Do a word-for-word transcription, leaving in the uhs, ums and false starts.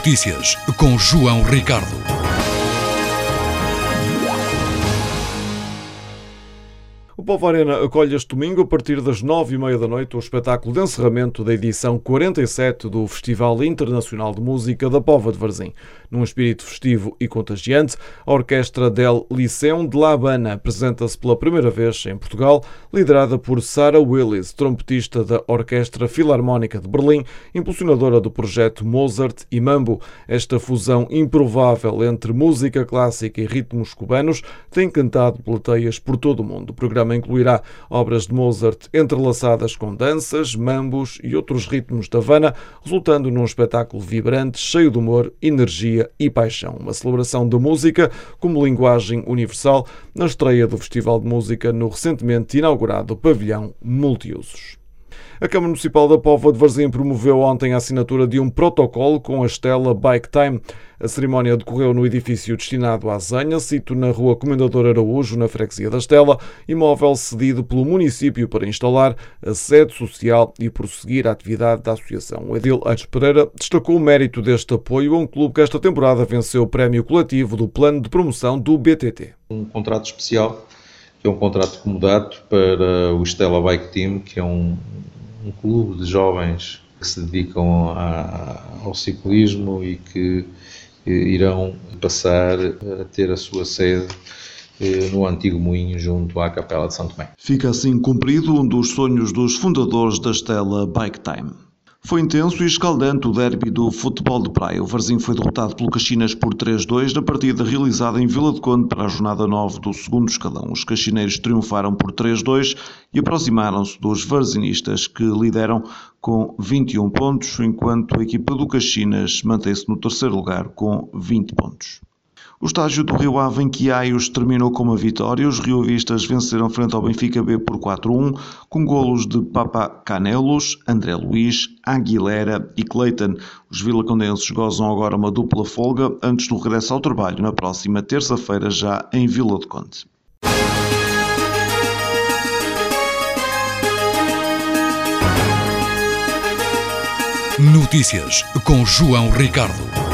Notícias com João Ricardo. O Povo Arena acolhe este domingo, a partir das nove e meia da noite, o espetáculo de encerramento da edição quarenta e sete do Festival Internacional de Música da Póvoa de Varzim. Num espírito festivo e contagiante, a Orquestra del Liceu de La Habana apresenta-se pela primeira vez em Portugal, liderada por Sarah Willis, trompetista da Orquestra Filarmónica de Berlim, impulsionadora do projeto Mozart e Mambo. Esta fusão improvável entre música clássica e ritmos cubanos tem encantado plateias por todo o mundo. O programa incluirá obras de Mozart entrelaçadas com danças, mambos e outros ritmos da Havana, resultando num espetáculo vibrante, cheio de humor, energia e paixão. Uma celebração da música como linguagem universal na estreia do Festival de Música no recentemente inaugurado pavilhão multiusos. A Câmara Municipal da Póvoa de Varzim promoveu ontem a assinatura de um protocolo com a Stella Bike Time. A cerimónia decorreu no edifício destinado à Zenha, sito na rua Comendador Araújo, na freguesia da Estela, imóvel cedido pelo município para instalar a sede social e prosseguir a atividade da associação. O edil Aires Pereira destacou o mérito deste apoio a um clube que esta temporada venceu o prémio coletivo do Plano de Promoção do B T T. Um contrato especial, que é um contrato comodato para o Stella Bike Team, que é um um clube de jovens que se dedicam a, ao ciclismo e que eh, irão passar a ter a sua sede eh, no antigo moinho junto à Capela de São Tomé. Fica assim cumprido um dos sonhos dos fundadores da Stella Bike Time. Foi intenso e escaldante o derby do futebol de praia. O Varzim foi derrotado pelo Caxinas por três a dois na partida realizada em Vila de Conde para a jornada nove do segundo escalão. Os caxineiros triunfaram por três a dois e aproximaram-se dos varzinistas, que lideram com vinte e um pontos, enquanto a equipa do Caxinas mantém-se no terceiro lugar com vinte pontos. O estágio do Rio Ave em Quiaios terminou com uma vitória. Os riovistas venceram frente ao Benfica B por quatro a um, com golos de Papa Canelos, André Luiz, Aguilera e Cleiton. Os vilacondenses gozam agora uma dupla folga antes do regresso ao trabalho na próxima terça-feira, já em Vila de Conde. Notícias com João Ricardo.